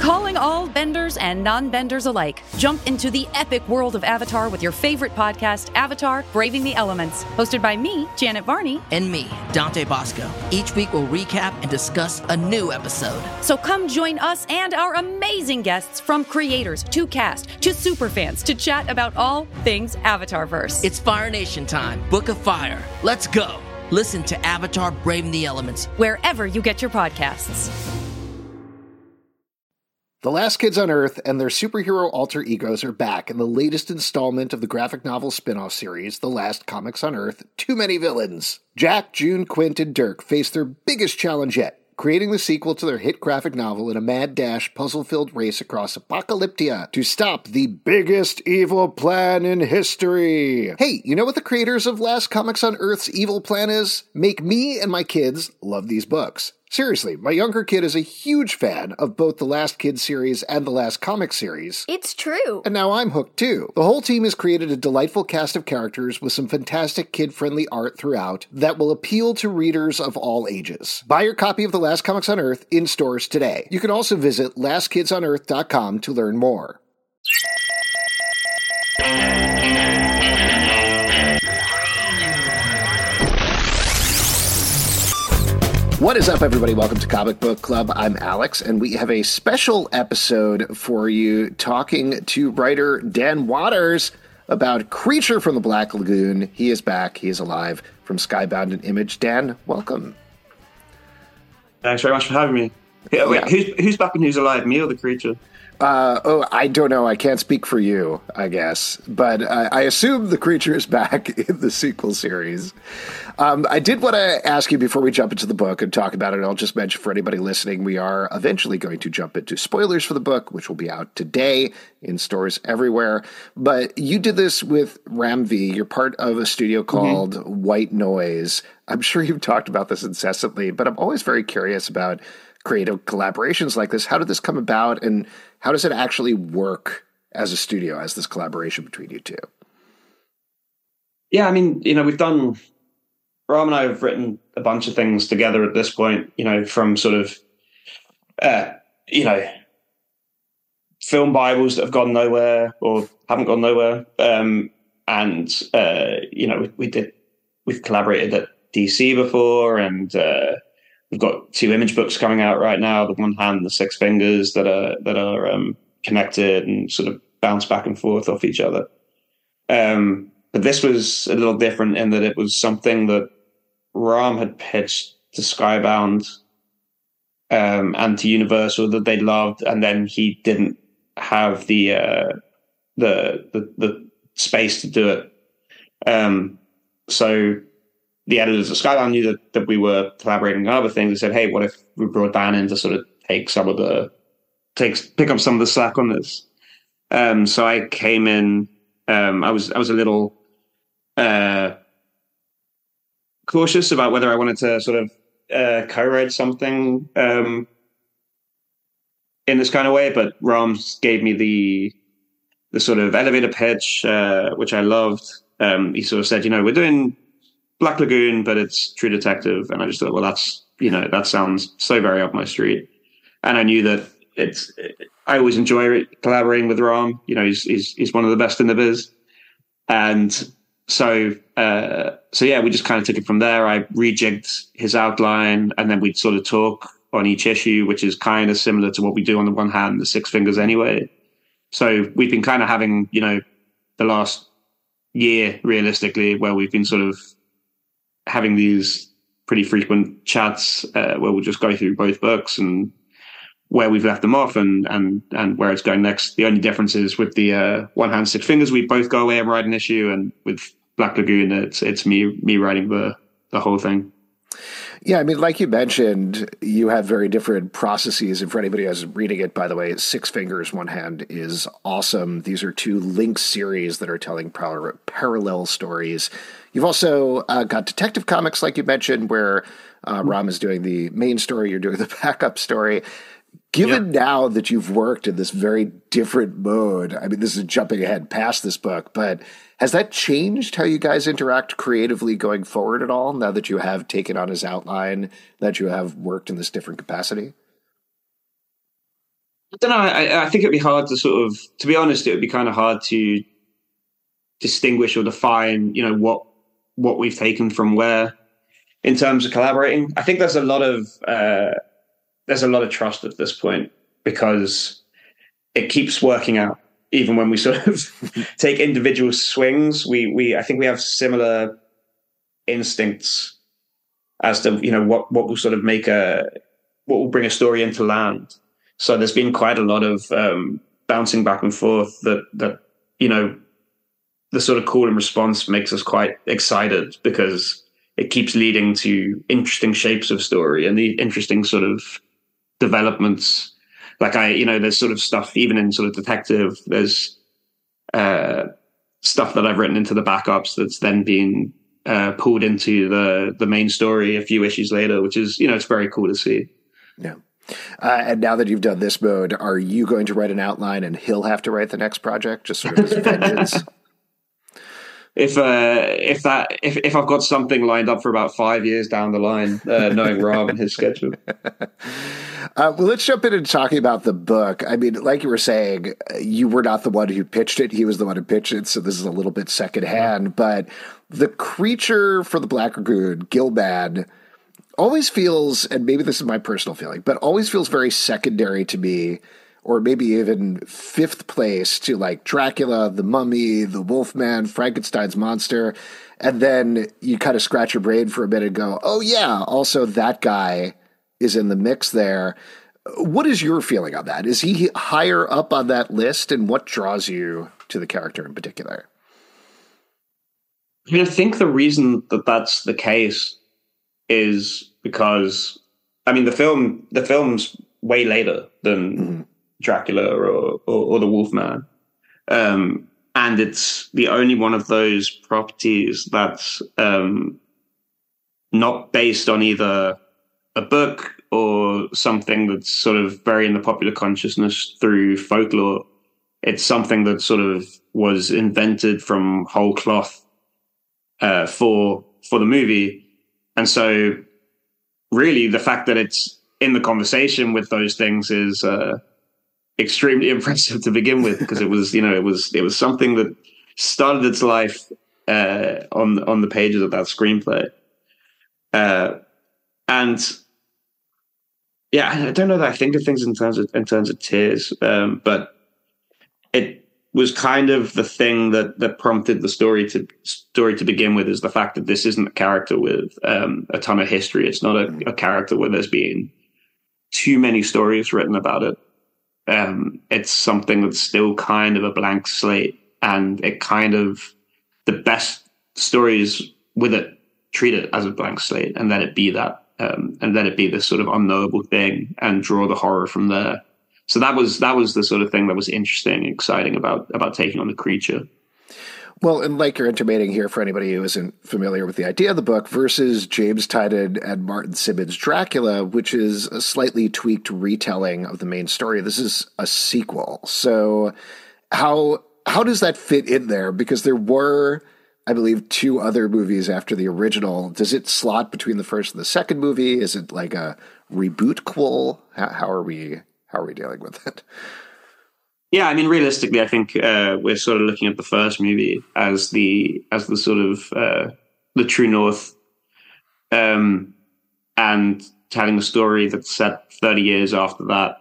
Calling all benders and non-benders alike. Jump into the epic world of Avatar with your favorite podcast, Avatar: Braving the Elements. Hosted by me, Janet Varney. And me, Dante Bosco. Each week we'll recap and discuss a new episode. So come join us and our amazing guests, from creators to cast to superfans, to chat about all things Avatarverse. It's Fire Nation time. Book of Fire. Let's go. Listen to Avatar: Braving the Elements wherever you get your podcasts. The Last Kids on Earth and their superhero alter egos are back in the latest installment of the graphic novel spin-off series, The Last Comics on Earth: Too Many Villains. Jack, June, Quint, and Dirk face their biggest challenge yet, creating the sequel to their hit graphic novel in a mad dash, puzzle-filled race across Apocalyptia to stop the biggest evil plan in history. Hey, you know what the creators of Last Comics on Earth's evil plan is? Make me and my kids love these books. Seriously, my younger kid is a huge fan of both the Last Kids series and the Last Comics series. It's true. And now I'm hooked too. The whole team has created a delightful cast of characters with some fantastic kid-friendly art throughout that will appeal to readers of all ages. Buy your copy of The Last Comics on Earth in stores today. You can also visit lastkidsonearth.com to learn more. What is up, everybody? Welcome to Comic Book Club. I'm Alex, and we have a special episode for you talking to writer Dan Watters about Creature from the Black Lagoon. He is back. He is alive from Skybound and Image. Dan, welcome. Thanks very much for having me. Wait, who's back and who's alive, me or the creature? I don't know. I can't speak for you, I guess. But I assume the creature is back in the sequel series. I did want to ask you before we jump into the book and talk about it. I'll just mention for anybody listening, we are eventually going to jump into spoilers for the book, which will be out today in stores everywhere. But you did this with Ram V. You're part of a studio called White Noise. I'm sure you've talked about this incessantly, but I'm always very curious about creative collaborations like this. How did this come about, and how does it actually work as a studio, as this collaboration between you two? Yeah, I mean, Ram and I have written a bunch of things together at this point, from sort of, film Bibles that have gone nowhere or haven't gone nowhere. We've collaborated at DC before, and we've got 2 Image books coming out right now. The One Hand, the Six Fingers, that are connected and sort of bounce back and forth off each other. But this was a little different in that it was something that Ram had pitched to Skybound and to Universal that they loved, and then he didn't have the space to do it. So the editors of Skybound knew that we were collaborating on other things. They said, "Hey, what if we brought Dan in to sort of pick up some of the slack on this?" So I came in. I was a little cautious about whether I wanted to sort of co-write something in this kind of way, but Ram gave me the sort of elevator pitch, which I loved. He sort of said, we're doing Black Lagoon, but it's True Detective. And I just thought, well, that sounds so very up my street. And I knew that I always enjoy collaborating with Ram. He's one of the best in the biz. And so we just kind of took it from there. I rejigged his outline, and then we'd sort of talk on each issue, which is kind of similar to what we do on the One Hand, the Six Fingers anyway. So we've been kind of having, the last year, realistically, where we've been sort of having these pretty frequent chats where we'll just go through both books and where we've left them off and where it's going next. The only difference is with the One Hand, Six Fingers, we both go away and write an issue, and with Black Lagoon, it's me writing the whole thing. Yeah, I mean, like you mentioned, you have very different processes. And for anybody who's reading it, by the way, Six Fingers, One Hand is awesome. These are 2 linked series that are telling parallel stories. You've also got Detective Comics, like you mentioned, where Ram is doing the main story, you're doing the backup story. Given now that you've worked in this very different mode, I mean, this is jumping ahead past this book, but has that changed how you guys interact creatively going forward at all, now that you have taken on his outline, that you have worked in this different capacity? don't know. I think it'd be hard to to be honest, it would be kind of hard to distinguish or define, what we've taken from where in terms of collaborating. I think there's a lot of trust at this point because it keeps working out. Even when we sort of take individual swings, I think we have similar instincts as to, what will sort of what will bring a story into land. So there's been quite a lot of bouncing back and forth that the sort of call and response makes us quite excited because it keeps leading to interesting shapes of story and the interesting sort of developments. Like there's sort of stuff even in sort of detective, there's stuff that I've written into the backups that's then been pulled into the main story a few issues later, which is, it's very cool to see. Yeah. And now that you've done this mode, are you going to write an outline and he'll have to write the next project, just sort of as vengeance? If I've got something lined up for about 5 years down the line, knowing Rob and his schedule. Well, let's jump in and talking about the book. I mean, like you were saying, you were not the one who pitched it. He was the one who pitched it. So this is a little bit secondhand. But the creature for the Black Lagoon, Gilman, always feels, and maybe this is my personal feeling, but always feels very secondary to me, or maybe even fifth place to like Dracula, the Mummy, the Wolfman, Frankenstein's monster. And then you kind of scratch your brain for a minute and go, oh yeah, also that guy is in the mix there. What is your feeling on that? Is he higher up on that list, and what draws you to the character in particular? I think the reason that that's the case is because, the film's way later than Dracula or the Wolfman. And it's the only one of those properties that's not based on either a book or something that's sort of very in the popular consciousness through folklore. It's something that sort of was invented from whole cloth for the movie. And so really the fact that it's in the conversation with those things is extremely impressive to begin with, because it was something that started its life on the pages of that screenplay. And yeah, I don't know that I think of things in terms of tears, but it was kind of the thing that prompted the story to begin with, is the fact that this isn't a character with a ton of history. It's not a character where there's been too many stories written about it. It's something that's still kind of a blank slate, and it kind of, the best stories with it treat it as a blank slate and let it be that, and let it be this sort of unknowable thing and draw the horror from there. So that was the sort of thing that was interesting and exciting about taking on the creature. Well, and like you're intimating here, for anybody who isn't familiar with the idea of the book, versus James Tynion and Martin Simmons' Dracula, which is a slightly tweaked retelling of the main story. This is a sequel. So how does that fit in there? Because there were, I believe, 2 other movies after the original. Does it slot between the first and the second movie? Is it like a reboot-quel? How are we dealing with it? Yeah, realistically, I think we're sort of looking at the first movie as the sort of the true north, and telling a story that's set 30 years after that,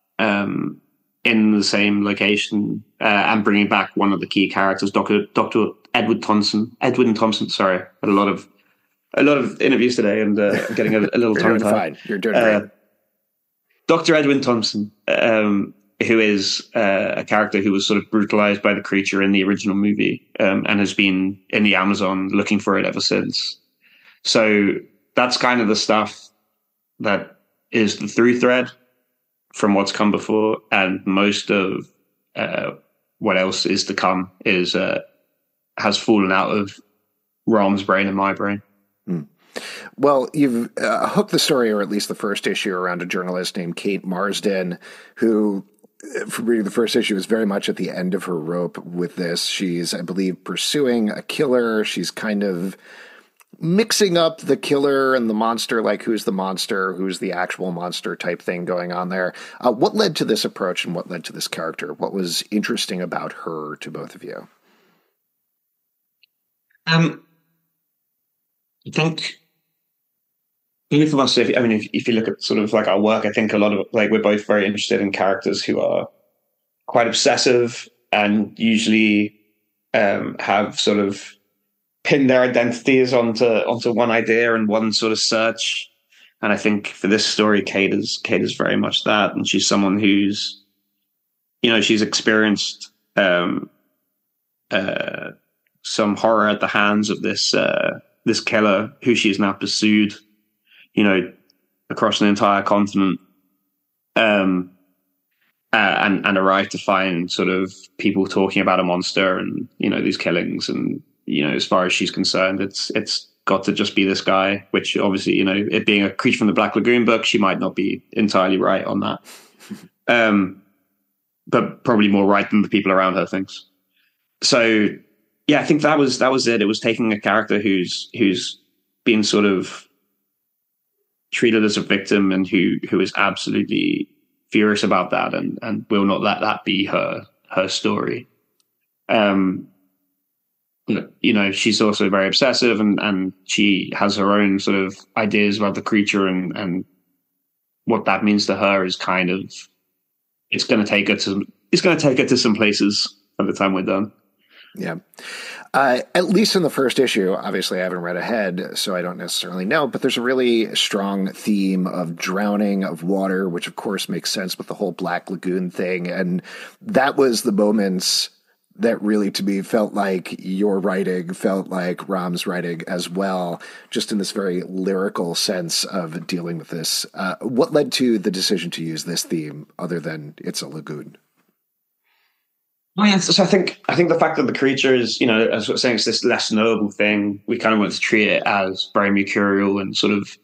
in the same location, and bringing back one of the key characters, Dr. Edwin Thompson. Sorry, had a lot of interviews today, and getting a little tongue tied. You're doing fine. Dr. Edwin Thompson, who is a character who was sort of brutalized by the creature in the original movie, and has been in the Amazon looking for it ever since. So that's kind of the stuff that is the through thread from what's come before, and most of what else is to come has fallen out of Rom's brain and my brain. Well, you've hooked the story, or at least the first issue, around a journalist named Kate Marsden, who, from reading the first issue, is very much at the end of her rope with this. She's, I believe, pursuing a killer. She's kind of mixing up the killer and the monster, like who's the monster, who's the actual monster type thing going on there. What led to this approach and what led to this character? What was interesting about her to both of you? I think both of us, if you look at sort of like our work, I think a lot of like we're both very interested in characters who are quite obsessive and usually have sort of pinned their identities onto one idea and one sort of search. And I think for this story, Kate is very much that, and she's someone who's, she's experienced some horror at the hands of this killer who she's now pursued, across an entire continent, and arrived to find sort of people talking about a monster and these killings, and as far as she's concerned, it's got to just be this guy. Which obviously, it being a Creature from the Black Lagoon book, she might not be entirely right on that, but probably more right than the people around her thinks. So. Yeah, I think that was it. It was taking a character who's been sort of treated as a victim and who is absolutely furious about that and will not let that be her story. She's also very obsessive and she has her own sort of ideas about the creature and what that means to her is kind of it's going to take her to some places by the time we're done. Yeah. At least in the first issue, obviously I haven't read ahead, so I don't necessarily know, but there's a really strong theme of drowning, of water, which of course makes sense with the whole Black Lagoon thing. And that was the moments that really, to me, felt like your writing, felt like Ram's writing as well, just in this very lyrical sense of dealing with this. What led to the decision to use this theme other than it's a lagoon? Oh yeah, so I think the fact that the creature is, as I was saying, it's this less knowable thing. We kind of want to treat it as very mercurial and sort of,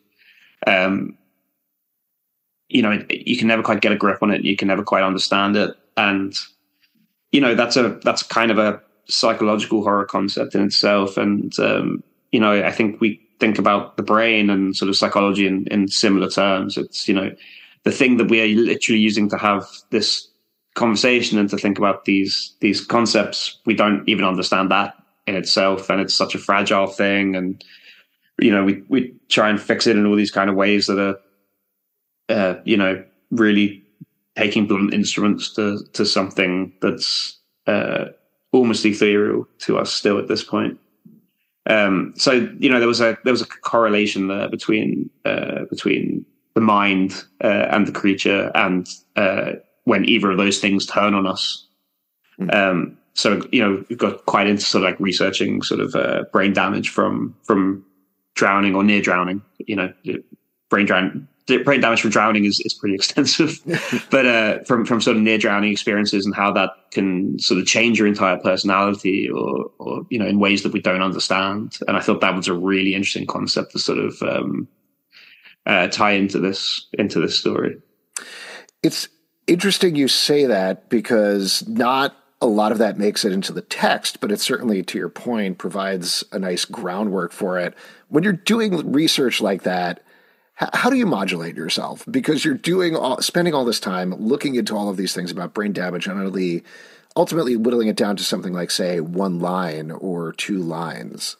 you can never quite get a grip on it. You can never quite understand it, and that's kind of a psychological horror concept in itself. And I think we think about the brain and sort of psychology in similar terms. It's the thing that we are literally using to have this conversation and to think about these concepts, we don't even understand that in itself, and it's such a fragile thing. And we try and fix it in all these kind of ways that are really taking blunt instruments to something that's almost ethereal to us still at this point. So there was a correlation there between the mind and the creature, and when either of those things turn on us. So, we've got quite into sort of like researching sort of brain damage from drowning or near drowning. Brain damage from drowning is pretty extensive, but from sort of near drowning experiences and how that can sort of change your entire personality or in ways that we don't understand. And I thought that was a really interesting concept to sort of tie into this story. It's interesting you say that, because not a lot of that makes it into the text, but it certainly, to your point, provides a nice groundwork for it. When you're doing research like that, how do you modulate yourself? Because you're spending all this time looking into all of these things about brain damage and ultimately whittling it down to something like, say, one line or two lines.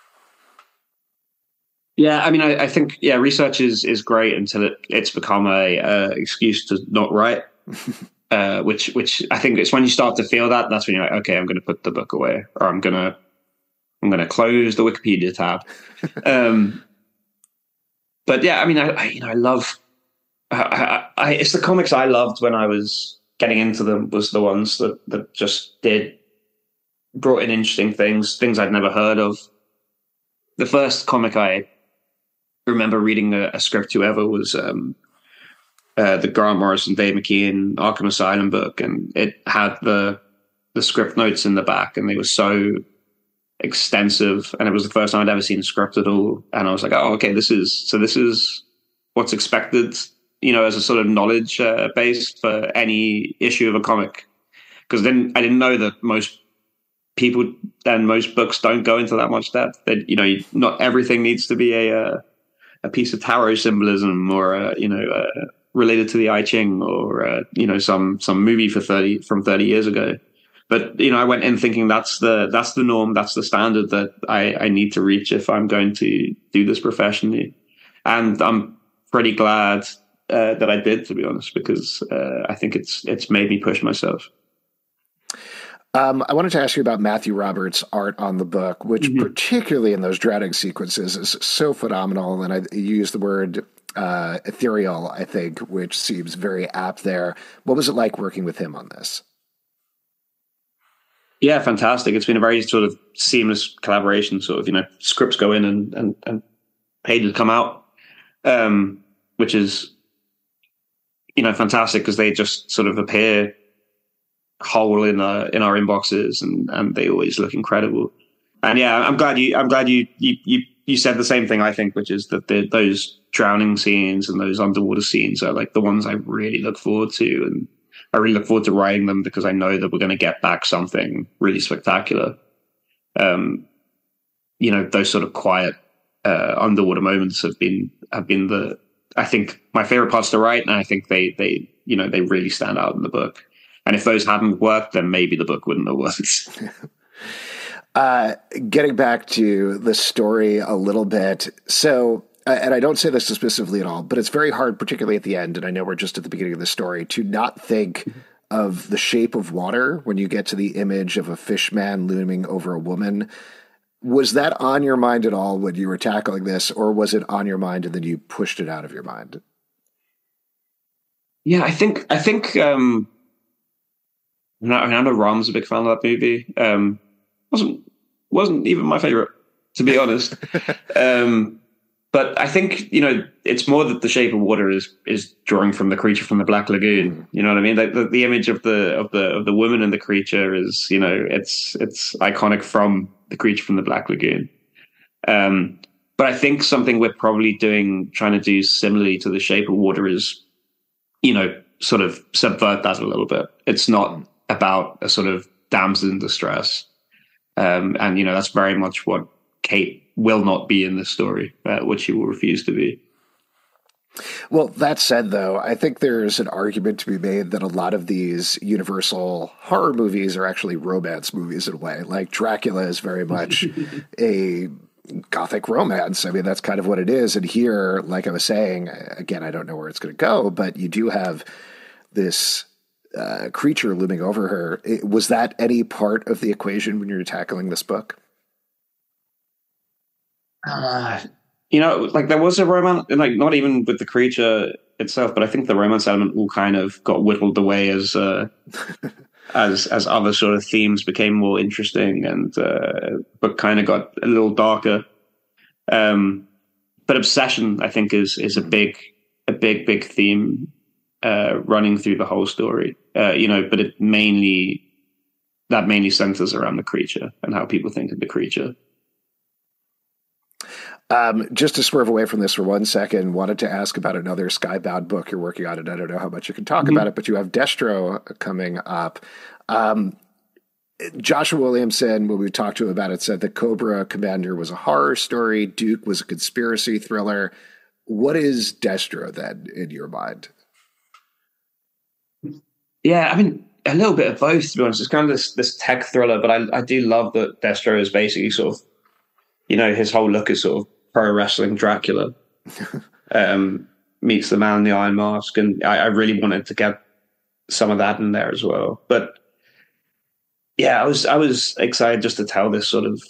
Yeah, I think research is great until it's become a excuse to not write. Which I think it's when you start to feel that's when you're like, okay, I'm going to put the book away, or I'm going to close the Wikipedia tab. But yeah, I love. It's the comics I loved when I was getting into them was the ones that just brought in interesting things I'd never heard of. The first comic I remember reading a script to ever was the Grant Morrison, Dave McKean Arkham Asylum book, and it had the script notes in the back, and they were so extensive, and it was the first time I'd ever seen a script at all. And I was like, oh, okay, this is what's expected, as a sort of knowledge base for any issue of a comic. Because then I didn't know that most people and most books don't go into that much depth. That, you know, not everything needs to be a piece of tarot symbolism or related to the I Ching or you know, some movie from 30 years ago. But, you know, I went in thinking that's the norm, that's the standard that I need to reach if I'm going to do this professionally. And I'm pretty glad that I did, to be honest, because I think it's made me push myself. I wanted to ask you about Matthew Roberts' art on the book, which particularly in those drowning sequences is so phenomenal. And I use the word ethereal, I think, which seems very apt there. What was it like working with him on this? Yeah, fantastic. It's been a very sort of seamless collaboration. Sort of, you know, scripts go in and pages come out, which is, you know, fantastic because they just sort of appear whole in our inboxes and they always look incredible. And yeah, I'm glad you said the same thing, I think, which is that those drowning scenes and those underwater scenes are like the ones I really look forward to, and I really look forward to writing them because I know that we're going to get back something really spectacular. You know, those sort of quiet underwater moments have been I think my favorite parts to write, and I think they really stand out in the book. And if those hadn't worked, then maybe the book wouldn't have worked. Getting back to the story a little bit. So, and I don't say this dismissively at all, but it's very hard, particularly at the end, and I know we're just at the beginning of the story, to not think of The Shape of Water when you get to the image of a fish man looming over a woman. Was that on your mind at all when you were tackling this, or was it on your mind and then you pushed it out of your mind? Yeah, I think I know Ram's a big fan of that movie. Wasn't even my favorite, to be honest. But I think, you know, it's more that The Shape of Water is drawing from the creature from the Black Lagoon. You know what I mean? The image of the woman and the creature is, you know, it's iconic from the creature from the Black Lagoon. But I think something we're probably trying to do similarly to The Shape of Water is, you know, sort of subvert that a little bit. It's not about a sort of damsel in distress. And, you know, that's very much what Kate will not be in this story, which she will refuse to be. Well, that said, though, I think there's an argument to be made that a lot of these Universal horror movies are actually romance movies in a way. Like Dracula is very much a gothic romance. I mean, that's kind of what it is. And here, like I was saying, again, I don't know where it's going to go, but you do have this creature looming over her. Was that any part of the equation when you were tackling this book? You know, like there was a romance, like not even with the creature itself, but I think the romance element all kind of got whittled away as as other sort of themes became more interesting and but kind of got a little darker. But obsession, I think, is a big theme running through the whole story. You know, but it mainly centers around the creature and how people think of the creature. Just to swerve away from this for 1 second, wanted to ask about another Skybound book you're working on, and I don't know how much you can talk about it, but you have Destro coming up. Joshua Williamson, when we talked to him about it, said that Cobra Commander was a horror story, Duke was a conspiracy thriller. What is Destro then in your mind? Yeah, I mean, a little bit of both, to be honest. It's kind of this tech thriller, but I do love that Destro is basically sort of, you know, his whole look is sort of pro wrestling Dracula meets the man in the Iron Mask. And I really wanted to get some of that in there as well. But yeah, I was excited just to tell this sort of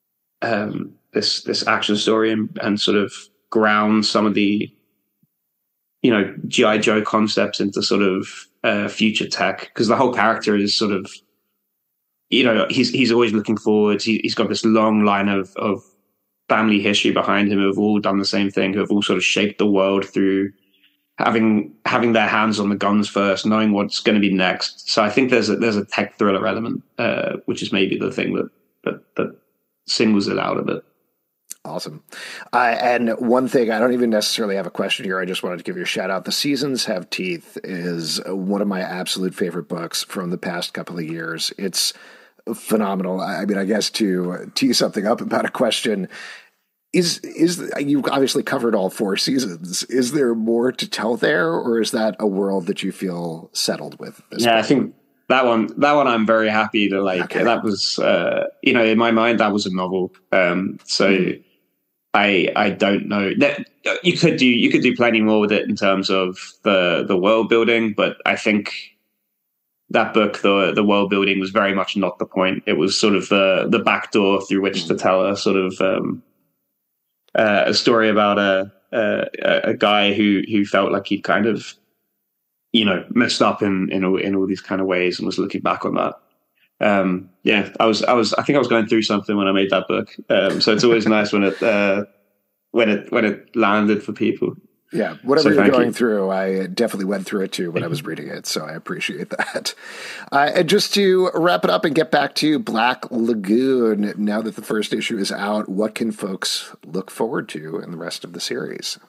this action story and sort of ground some of the, you know, G.I. Joe concepts into sort of future tech, because the whole character is sort of, you know, he's always looking forward. He's got this long line of family history behind him who have all done the same thing, who have all sort of shaped the world through having their hands on the guns first, knowing what's going to be next. So I think there's a tech thriller element, which is maybe the thing that singles it out a bit. Awesome. And one thing, I don't even necessarily have a question here. I just wanted to give you a shout out. The Seasons Have Teeth is one of my absolute favorite books from the past couple of years. It's phenomenal. I mean, I guess to tee something up about a question, is you've obviously covered all 4 seasons. Is there more to tell there, or is that a world that you feel settled with? I think that one I'm very happy to like. Okay. That was in my mind that was a novel. I don't know. You could do plenty more with it in terms of the world building, but I think that book, the world building, was very much not the point. It was sort of the back door through which to tell a sort of a story about a guy who felt like he'd kind of messed up in all these kind of ways and was looking back on that. I think I was going through something when I made that book. So it's always nice when it landed for people. Yeah, whatever you're going through, I definitely went through it too when I was reading it, so I appreciate that. And just to wrap it up and get back to Black Lagoon, now that the first issue is out, what can folks look forward to in the rest of the series?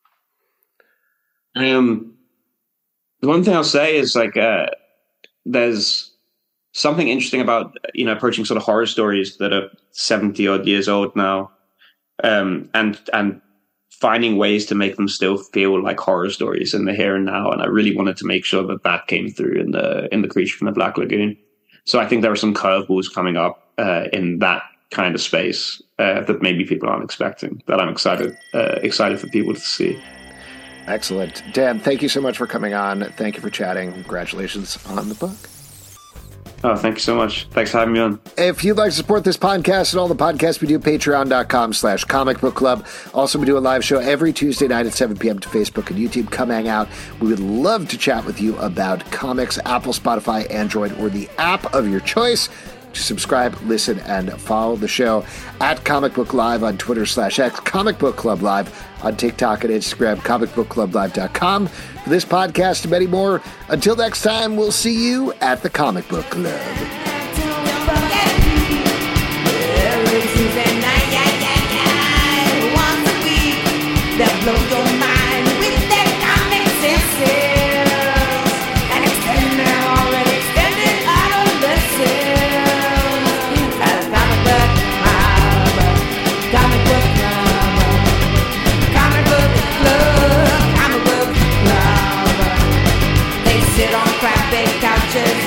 The one thing I'll say is there's something interesting about approaching sort of horror stories that are 70 odd years old now, and finding ways to make them still feel like horror stories in the here and now. And I really wanted to make sure that came through in the Creature from the Black Lagoon. So I think there are some curveballs coming up in that kind of space that maybe people aren't expecting, that I'm excited for people to see. Excellent. Dan, thank you so much for coming on. Thank you for chatting. Congratulations on the book. Oh, thank you so much. Thanks for having me on. If you'd like to support this podcast and all the podcasts we do, patreon.com/Comic Book Club. Also, we do a live show every Tuesday night at 7 p.m. to Facebook and YouTube. Come hang out. We would love to chat with you about comics, Apple, Spotify, Android, or the app of your choice. To subscribe, listen, and follow the show at Comic Book Live on Twitter/X, Comic Book Club Live on TikTok and Instagram, comicbookclublive.com. For this podcast and many more, until next time, we'll see you at the Comic Book Club. Sit on crappy couches